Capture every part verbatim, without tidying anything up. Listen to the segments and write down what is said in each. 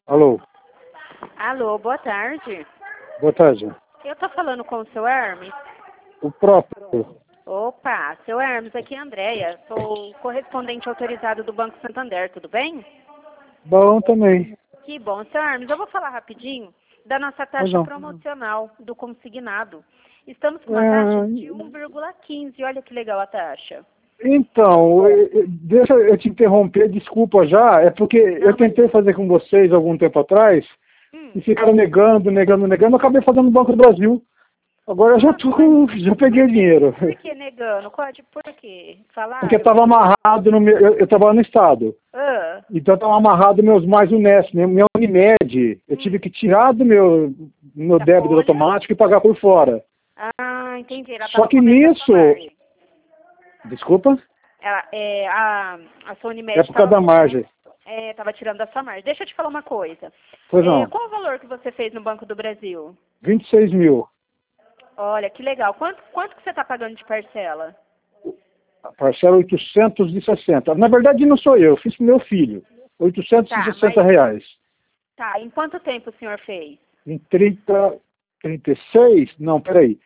Alô, Alô, boa tarde. boa tarde. Eu tô falando com o seu Hermes? O próprio. Opa, seu Hermes, aqui é a Andréia. Sou correspondente autorizado do Banco Santander, tudo bem? Bom também. Que bom, seu Hermes. Eu vou falar rapidinho da nossa Pois taxa não. promocional do consignado. Estamos com uma taxa de É, um vírgula quinze. Olha que legal a taxa. então, eu- eu- deixa eu te interromper, desculpa já, é porque Não, eu tentei fazer com vocês algum tempo atrás Hum, e ficaram negando, negando, negando, eu acabei fazendo no Banco do Brasil. Agora eu já, tô, com- já peguei o dinheiro. por que negando? Código, por quê? Porque Falaram? estava amarrado no meu, eu, eu trabalho no Estado. Ah, Então estava amarrado meus mais Unesp, meu, meu Unimed. Eu tive que tirar do meu, meu Da débito folha? automático e pagar por fora. ah, entendi. Ela Só estava que comendo a nisso, sua margem. desculpa, Ela, é, a, a sua Unimed é por causa estava da margem. é, tava tirando da sua margem. Deixa eu te falar uma coisa. Pois É, não, qual o valor que você fez no Banco do Brasil? vinte e seis mil. Olha, que legal. Quanto, quanto que você está pagando de parcela? A parcela oitocentos e sessenta. Na verdade não sou eu, eu fiz pro meu filho. oitocentos e Tá, sessenta mas reais. tá, em quanto tempo o senhor fez? Em trinta, trinta e seis? Não, peraí.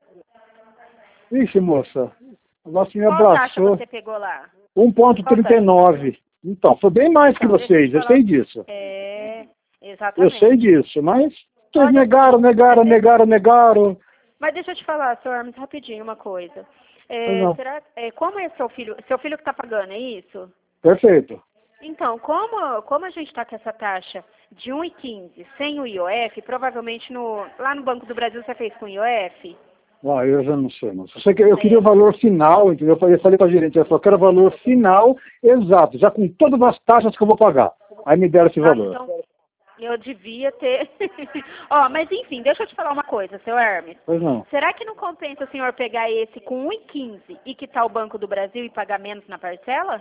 Ixi, moça, o nosso me Qual taxa abraçou. você pegou lá? um vírgula trinta e nove. Então, foi bem mais que Então, deixa eu vocês, te eu falar. sei disso. É, Eu sei exatamente. disso, mas vocês Olha negaram, só, negaram, mas, de- negaram, negaram. mas deixa eu te falar, senhor Hermes, rapidinho uma coisa. Pois É, não. será, é, como é seu filho? Seu filho que está pagando, é isso? Perfeito. Então, como, como a gente está com essa taxa de um vírgula quinze sem o I O F, provavelmente no, lá no Banco do Brasil você fez com o I O F? Ah, eu já não sei, mas eu sei que eu queria É. o valor final, entendeu? Eu falei, eu falei para a gerente, ela falou, eu quero o valor final exato, já com todas as taxas que eu vou pagar. Aí me deram esse Ah, valor. então eu devia ter. Ó, mas enfim, deixa eu te falar uma coisa, seu Hermes. Pois não. Será que não compensa o senhor pegar esse com um vírgula quinze e quitar o Banco do Brasil e pagar menos na parcela?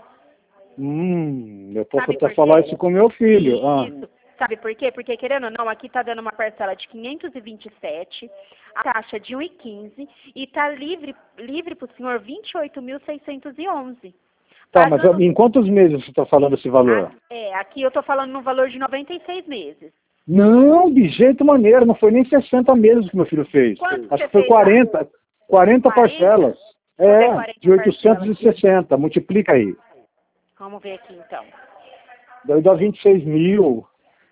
Hum, eu posso Sabe até por falar quê? isso com meu filho. Ah, Isso. Sabe por quê? Porque, querendo ou não, aqui está dando uma parcela de quinhentos e vinte e sete, a taxa de um vírgula quinze e está livre, livre para o senhor vinte e oito mil seiscentos e onze. tá, mas Pagando, em quantos meses você está falando esse valor? a- é, aqui eu estou falando no valor de noventa e seis meses. Não, de jeito maneiro, não foi nem sessenta meses que meu filho fez. Quanto Acho você que foi fez lá? quarenta, quarenta quarenta? parcelas. Deixa eu ver É, de quarenta oitocentos parcelas e aqui. sessenta, multiplica aí. Vamos ver aqui então. Daí dá vinte e seis mil.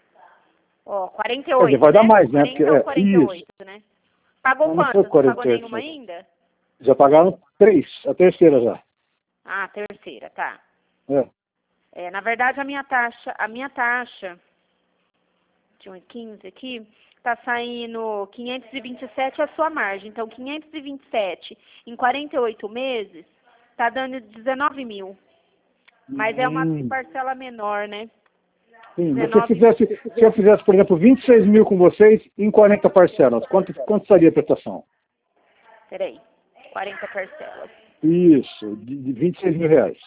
Ó, quarenta e Quer dizer, oito, vai dar né? mais, né? Porque, quarenta ou é, quarenta e isso. oito, né? Pagou Não, não foi quantas? Não pagou quarenta e oito. nenhuma ainda? Já pagaram três, a terceira já. Ah, terceira, tá. É. É, na verdade, a minha taxa, a minha taxa de um vírgula quinze aqui, tá saindo quinhentos e vinte e sete a sua margem. Então, quinhentos e vinte e sete em quarenta e oito meses, tá dando dezenove mil. Mas é uma Hum, parcela menor, né? sim, mas se eu, dezenove fizesse, se eu fizesse, por exemplo, vinte e seis mil com vocês em quarenta parcelas, quanto, quanto seria a prestação? Peraí, quarenta parcelas. Isso, de, de vinte e seis mil reais.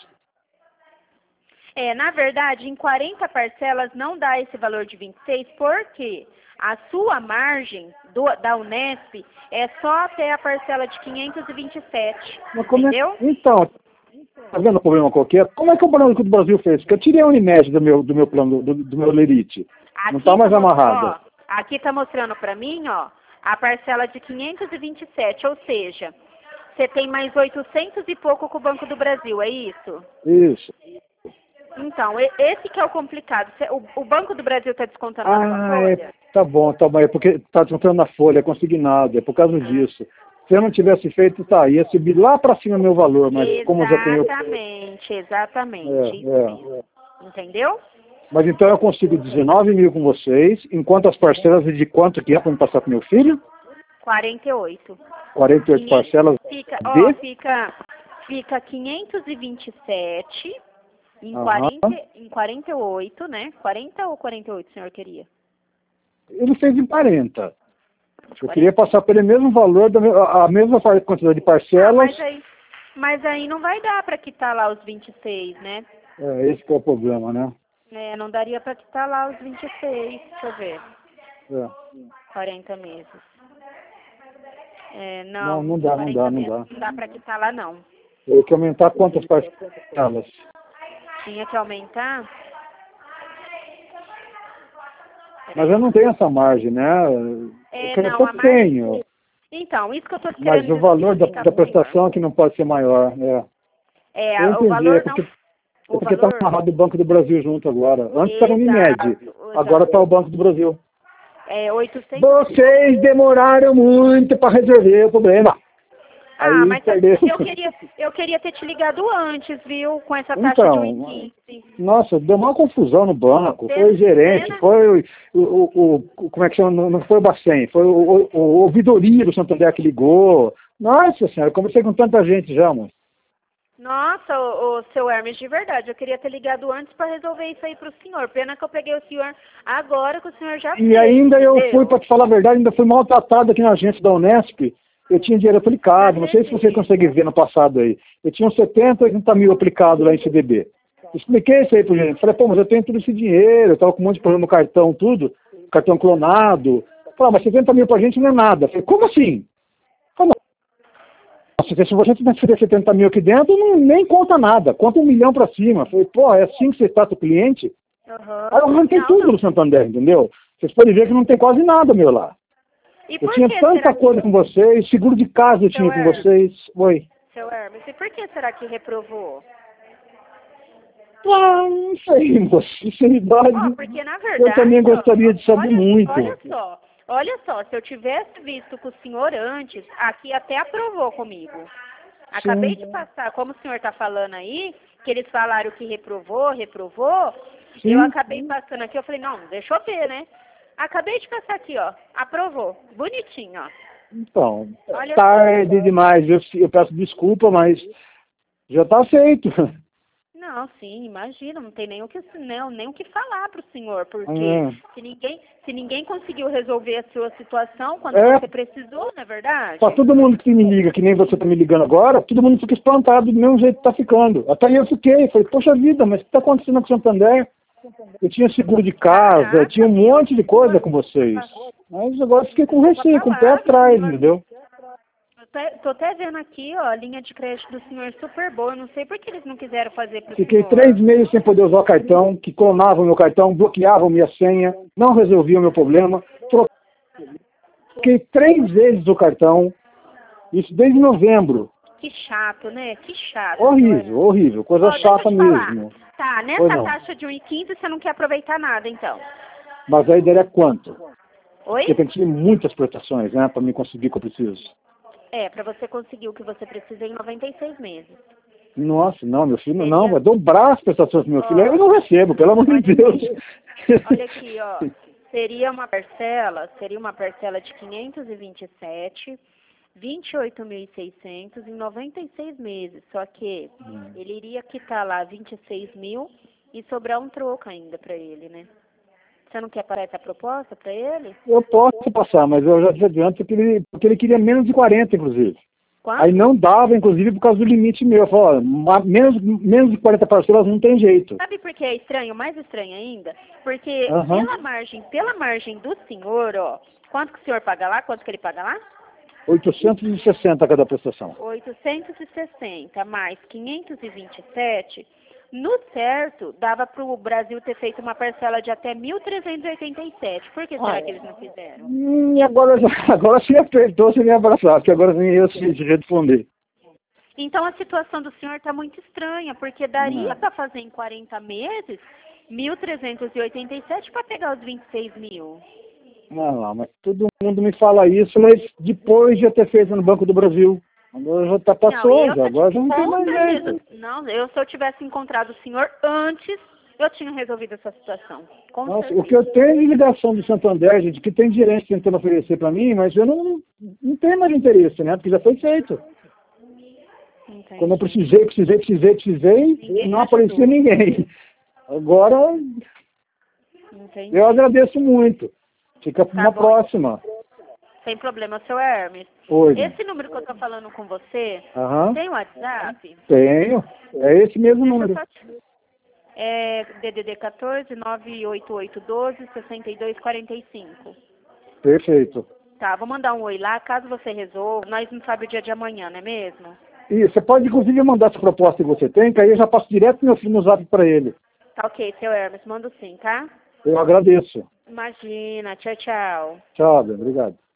É, na verdade, em quarenta parcelas não dá esse valor de vinte e seis, porque a sua margem do, da Unesp é só até a parcela de quinhentos e vinte e sete, Mas como é, entendeu? então, tá vendo o problema qualquer? Como é que o plano que o Brasil fez? Porque eu tirei a Unimed do meu, do meu plano, do, do meu Lerite. Não está Aqui mais tá, mo- amarrada. ó, aqui tá mostrando para mim, ó, a parcela de quinhentos e vinte e sete, ou seja, você tem mais oitocentos e pouco com o Banco do Brasil, é isso? Isso. Então, e- esse que é o complicado. Cê- O, o Banco do Brasil está descontando na sua Ah, folha? é, tá bom, tá bom. É porque está descontando na folha, é consignado, é por causa disso. Se eu não tivesse feito, tá, ia subir lá para cima meu valor, mas como eu já tenho... Exatamente, exatamente, É, isso é. mesmo. Entendeu? Mas então eu consigo dezenove mil com vocês, enquanto as parcelas de quanto que é para me passar para meu filho? quarenta e oito. quarenta e oito quinhentos parcelas Fica, ó, de... fica, fica quinhentos e vinte e sete em, Aham. quarenta, em quarenta e oito, né? quarenta ou quarenta e oito o senhor queria? Ele fez em quarenta. Eu quarenta. queria passar pelo mesmo valor, da me- a a mesma par- quantidade de Ah, parcelas. mas aí, mas aí não vai dar para quitar lá os vinte e seis, né? É, esse que é o problema, né? É, não daria para quitar lá os vinte e seis, deixa eu ver. É. quarenta meses. É, Não, não, não dá, não quarenta dá, não meses. dá. Não dá para quitar lá, não. Eu tenho que aumentar quantas parcelas? Tinha que aumentar. Mas eu não tenho essa margem, né? É, eu não, até a margem... tenho. Então, isso que eu estou querendo Mas dizer o valor da, fica da maior. prestação é que não pode ser maior. É, É, eu o entendi, valor é não... porque O é porque está valor... amarrado o Banco do Brasil junto agora. Antes era o Unimed, Exato, agora está o exato. Banco do Brasil. É oitocentos... Vocês demoraram muito para resolver o problema. Ah, Aí mas perdeu. eu queria, eu queria ter te ligado antes, viu? Com essa taxa de Então, um e quinze. nossa, deu uma confusão no banco. Foi Pena- o gerente, pena- foi o, o, o- como é que chama? Não não foi o Bacen, foi o, o, o ouvidoria do Santander que ligou. Nossa senhora, eu conversei com tanta gente já, mano. Nossa, o, seu Hermes, de verdade, eu queria ter ligado antes para resolver isso aí pro senhor. Pena que eu peguei o senhor agora que o senhor já fez, E ainda eu entendeu? fui, para te falar a verdade, ainda fui maltratado aqui na agência da Unesp. Eu tinha dinheiro aplicado, não sei se você consegue ver no passado aí. Eu tinha uns setenta, oitenta mil aplicado lá em C D B. Expliquei isso aí pro gerente. Falei, pô, mas eu tenho todo esse dinheiro, eu tava com um monte de problema no cartão, tudo, cartão clonado. Falei, mas setenta mil pra gente não é nada. Falei, como assim? Falei, nossa, se você transferir setenta mil aqui dentro, não, nem conta nada, conta um milhão pra cima. Falei, pô, é assim que você trata o cliente? Uhum. Aí eu arranquei Não, tudo não. no Santander, entendeu? Vocês podem ver que não tem quase nada meu lá. E Eu por tinha que tanta será coisa que... com vocês, seguro de casa eu Seu tinha com Hermes, vocês. Oi. seu Hermes, e por que será que reprovou? Ah, não sei, moça. Sinceridade, Ó, porque na verdade... eu também gostaria ó, de saber olha, muito. olha só, olha só, se eu tivesse visto com o senhor antes, aqui até aprovou comigo. Acabei Sim. de passar, como o senhor está falando aí, que eles falaram que reprovou, reprovou, Sim. eu acabei passando aqui, eu falei, não, deixa eu ver, né? Acabei de passar aqui, ó, aprovou, bonitinho, ó. Então, Olha tarde demais. Eu, eu peço desculpa, mas já está aceito. Não, sim, imagina, não tem nem o que, não, nem o que falar para o senhor, porque Hum. se, ninguém, se ninguém conseguiu resolver a sua situação quando É. você precisou, não é verdade? Para todo mundo que me liga, que nem você está me ligando agora, todo mundo fica espantado do mesmo jeito que está ficando. Até eu fiquei, falei, poxa vida, mas o que está acontecendo com o Santander? Eu tinha seguro de casa, Caraca, tinha um monte de coisa com vocês. Mas agora fiquei com receio, com o pé atrás, entendeu? Tô até, tô até vendo aqui, ó, a linha de crédito do senhor super boa, eu não sei por que eles não quiseram fazer para o Fiquei senhor. três meses sem poder usar o cartão, que clonavam meu cartão, bloqueavam minha senha, não resolviam meu problema. Troquei três vezes o cartão, isso desde novembro. Que chato, né? Que chato. Horrível, horrível, coisa Ó, deixa eu chata te falar. mesmo. Tá, Pois nessa não. taxa de um e quinze você não quer aproveitar nada, então. Mas a ideia é quanto? Oi? Porque tem que ter muitas prestações, né, para me conseguir o que eu preciso. É, para você conseguir o que você precisa em noventa e seis meses. Nossa, não, meu filho, Seria- não, vai dobrar as prestações do meu filho. Ó, Eu não recebo, pelo amor de olha Deus. Olha aqui, ó. Seria uma parcela, seria uma parcela de quinhentos e vinte e sete, vinte e oito mil e seiscentos em noventa e seis meses. Só que Hum. ele iria quitar lá vinte e seis mil e sobrar um troco ainda para ele, né? Você não quer parar essa proposta para ele? Eu posso passar, mas eu já te adianto que ele, porque ele queria menos de quarenta, inclusive. Quanto? Aí não dava, inclusive, por causa do limite meu. Eu falei, ó, ma- menos, menos de quarenta parcelas não tem jeito. Sabe por que é estranho? Mais estranho ainda? Porque Aham. pela margem, pela margem do senhor, ó, quanto que o senhor paga lá? Quanto que ele paga lá? oitocentos e sessenta cada prestação. oitocentos e sessenta mais quinhentos e vinte e sete, no certo, dava para o Brasil ter feito uma parcela de até mil trezentos e oitenta e sete. Por que será Ah, que eles não fizeram? Hum, E agora, agora você apertou, você me abraçar, porque agora nem eu sei te responder. Então a situação do senhor está muito estranha, porque daria Hum. para fazer em quarenta meses mil trezentos e oitenta e sete para pegar os vinte e seis mil. Não, não, mas todo mundo me fala isso, mas depois de eu ter feito no Banco do Brasil. Agora já tá, passou, eu, já, agora já não tem com mais certeza. jeito. Não, eu se eu tivesse encontrado o senhor antes, eu tinha resolvido essa situação. Com Nossa, certeza. o que eu tenho de ligação do Santander, gente, que tem gerente tentando oferecer para mim, mas eu não, não tenho mais interesse, né? Porque já foi feito. Entendi. Quando eu precisei, precisei, precisei, precisei, Ninguém não te aparecia ajudou. ninguém. Agora, Entendi. eu agradeço muito. Fica para Tá uma bom. próxima. Sem problema, seu Hermes. Oi. Esse número que eu tô falando com você, Aham. tem WhatsApp? Tenho. É esse mesmo Deixa eu número. só te... É D D D quatorze, nove oito oito um dois, seis dois quatro cinco. Perfeito. Tá, vou mandar um oi lá, caso você resolva. Nós não sabemos o dia de amanhã, não é mesmo? E você pode, inclusive, mandar essa proposta que você tem, que aí eu já passo direto meu filho no zap para ele. Tá ok, seu Hermes, mando sim, tá? Eu agradeço. Imagina. Tchau, tchau. Tchau, Adriana. Obrigado.